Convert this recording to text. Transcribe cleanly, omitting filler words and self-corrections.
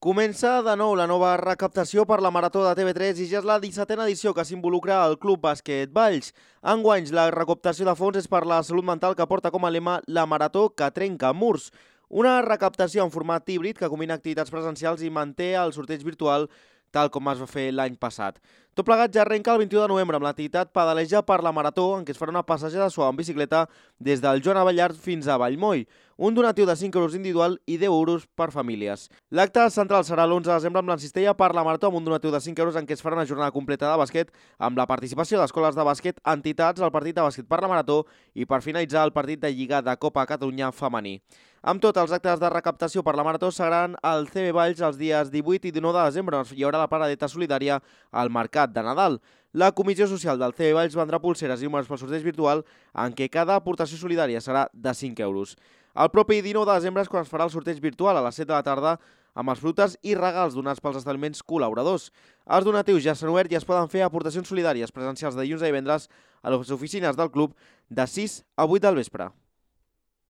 Comença de nou la nova recaptació per la Marató de TV3 i ja és la 17a edició que s'involucra el Club Bàsquet Valls. Enguany, la recaptació de fons és per la salut mental que porta com a lema la Marató que trenca murs. Una recaptació en format híbrid que combina activitats presencials i manté el sorteig virtual tal com es va fer l'any passat. Tot plegat ja arrenca el 21 de novembre amb l'activitat Pedaleja per la Marató, en què es farà una passejada suau en bicicleta des del Joan Abellart fins a Vallmoll. Un donatiu de 5 euros individual i 10 euros per famílies. L'acte central serà l'11 de desembre amb l'Encistella per la Marató amb un donatiu de 5 euros en què es farà una jornada completa de bàsquet amb la participació d'escoles de bàsquet, entitats, el partit de bàsquet per la Marató i per finalitzar el partit de Lliga de Copa Catalunya femení. Amb tot, els actes de recaptació per la Marató seran al CB Valls els dies 18 i 19 de desembre, on hi haurà la paradeta solidària al Mercat de Nadal. La Comissió Social del CB Valls vendrà pulseres i números pel sorteig virtual en què cada aportació solidària serà de 5 euros. El propi 19 de desembre és quan es farà el sorteig virtual a les 7 de la tarda amb els frutes i regals donats pels establiments col·laboradors. Els donatius ja s'han obert i es poden fer aportacions solidàries presencials de dilluns a divendres a les oficines del club de 6 a 8 del vespre.